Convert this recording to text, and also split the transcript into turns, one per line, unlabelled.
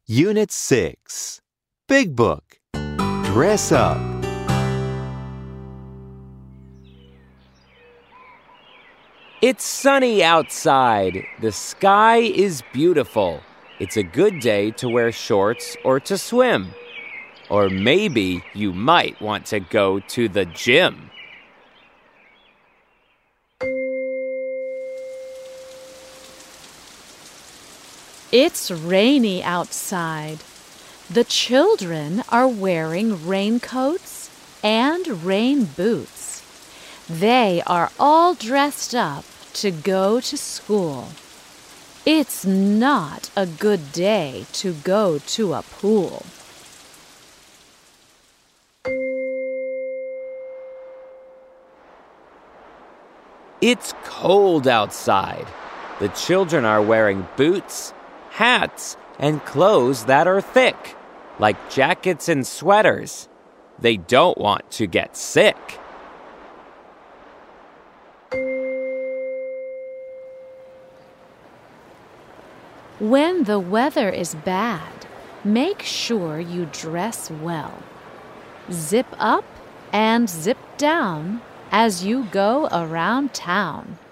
Unit 6. Big Book. Dress Up.
It's sunny outside. The sky is beautiful. It's a good day to wear shorts or to swim. Or maybe you might want to go to the gym.
It's rainy outside. The children are wearing raincoats and rain boots. They are all dressed up to go to school. It's not a good day to go to a pool.
It's cold outside. The children are wearing boots, hats, and clothes that are thick, like jackets and sweaters. They don't want to get sick.
When the weather is bad, make sure you dress well. Zip up and zip down as you go around town.